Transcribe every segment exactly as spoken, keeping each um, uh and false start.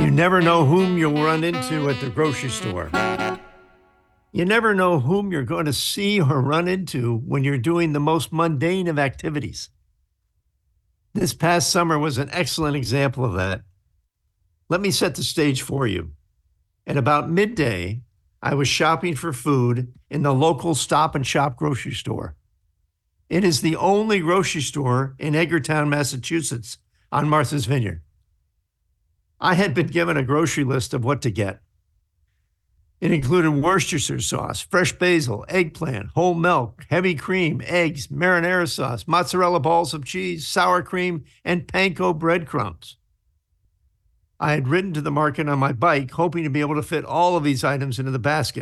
You never know whom you'll run into at the grocery store. You never know whom you're going to see or run into when you're doing the most mundane of activities. This past summer was an excellent example of that. Let me set the stage for you. At about midday, I was shopping for food in the local Stop and Shop grocery store. It is the only grocery store in Edgartown, Massachusetts, on Martha's Vineyard. I had been given a grocery list of what to get. It included Worcestershire sauce, fresh basil, eggplant, whole milk, heavy cream, eggs, marinara sauce, mozzarella balls of cheese, sour cream, and panko breadcrumbs. I had ridden to the market on my bike, hoping to be able to fit all of these items into the basket.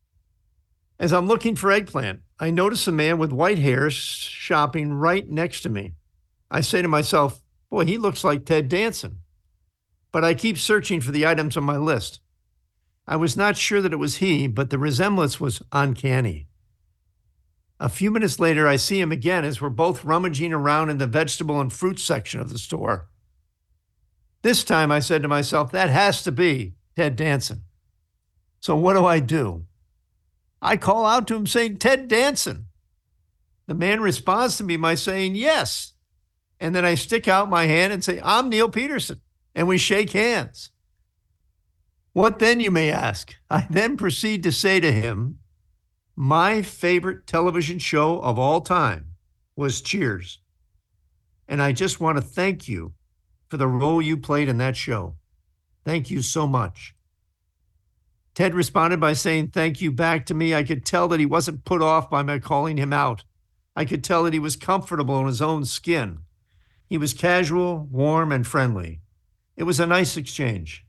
As I'm looking for eggplant, I notice a man with white hair shopping right next to me. I say to myself, boy, he looks like Ted Danson. But I keep searching for the items on my list. I was not sure that it was he, but the resemblance was uncanny. A few minutes later, I see him again as we're both rummaging around in the vegetable and fruit section of the store. This time I said to myself, that has to be Ted Danson. So what do I do? I call out to him saying, Ted Danson. The man responds to me by saying, yes. And then I stick out my hand and say, I'm Neil Peterson. And we shake hands. What then, you may ask? I then proceed to say to him, my favorite television show of all time was Cheers. And I just want to thank you for the role you played in that show. Thank you so much. Ted responded by saying thank you back to me. I could tell that he wasn't put off by my calling him out. I could tell that he was comfortable in his own skin. He was casual, warm, and friendly. It was a nice exchange.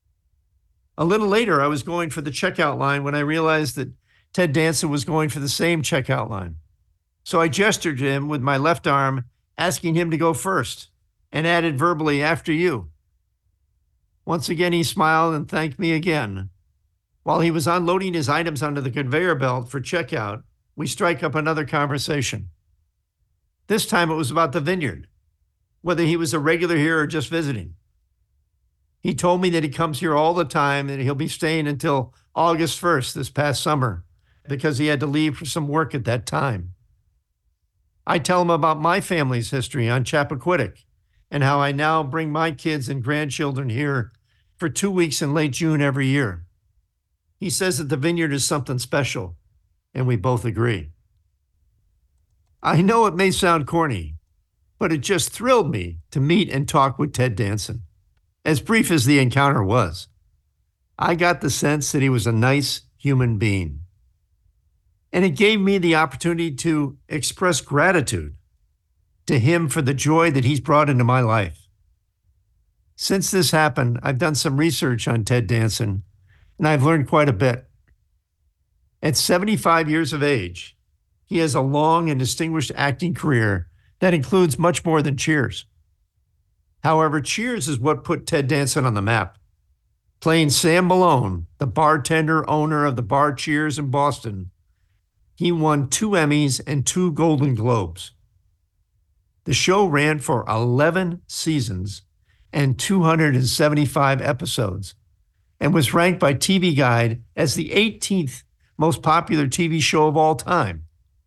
A little later, I was going for the checkout line when I realized that Ted Danson was going for the same checkout line. So I gestured to him with my left arm, asking him to go first, and added verbally, after you. Once again, he smiled and thanked me again. While he was unloading his items onto the conveyor belt for checkout, we strike up another conversation. This time it was about the vineyard, whether he was a regular here or just visiting. He told me that he comes here all the time and he'll be staying until August first this past summer because he had to leave for some work at that time. I tell him about my family's history on Chappaquiddick and how I now bring my kids and grandchildren here for two weeks in late June every year. He says that the vineyard is something special, and we both agree. I know it may sound corny, but it just thrilled me to meet and talk with Ted Danson. As brief as the encounter was, I got the sense that he was a nice human being. And it gave me the opportunity to express gratitude to him for the joy that he's brought into my life. Since this happened, I've done some research on Ted Danson, and I've learned quite a bit. At seventy-five years of age, he has a long and distinguished acting career that includes much more than Cheers. However, Cheers is what put Ted Danson on the map. Playing Sam Malone, the bartender owner of the bar Cheers in Boston, he won two Emmys and two Golden Globes. The show ran for eleven seasons and two hundred seventy-five episodes and was ranked by T V Guide as the eighteenth most popular T V show of all time.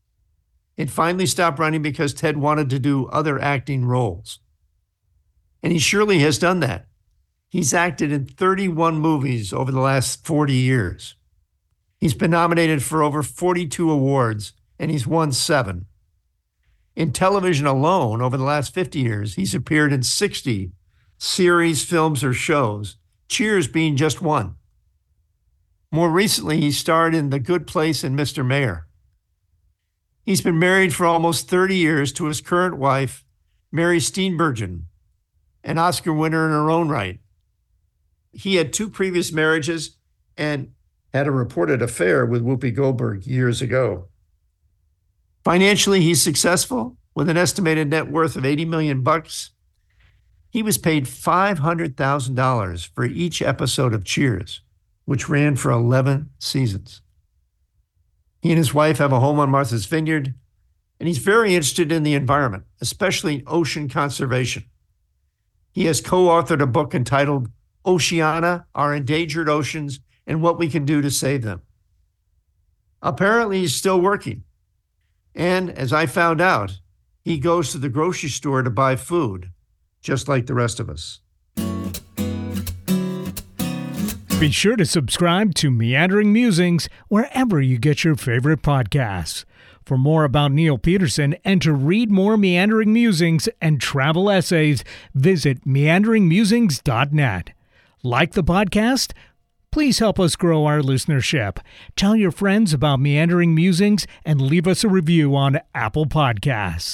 It finally stopped running because Ted wanted to do other acting roles. And he surely has done that. He's acted in thirty-one movies over the last forty years. He's been nominated for over forty-two awards, and he's won seven. In television alone, over the last fifty years, he's appeared in sixty series, films, or shows, Cheers being just one. More recently, he starred in The Good Place and Mister Mayor. He's been married for almost thirty years to his current wife, Mary Steenburgen, an Oscar winner in her own right. He had two previous marriages and had a reported affair with Whoopi Goldberg years ago. Financially, he's successful with an estimated net worth of eighty million bucks. He was paid five hundred thousand dollars for each episode of Cheers, which ran for eleven seasons. He and his wife have a home on Martha's Vineyard, and he's very interested in the environment, especially ocean conservation. He has co-authored a book entitled Oceania, our endangered oceans, and what we can do to save them. Apparently, he's still working. And as I found out, he goes to the grocery store to buy food, just like the rest of us. Be sure to subscribe to Meandering Musings wherever you get your favorite podcasts. For more about Neil Peterson and to read more Meandering Musings and travel essays, visit meandering musings dot net. Like the podcast? Please help us grow our listenership. Tell your friends about Meandering Musings and leave us a review on Apple Podcasts.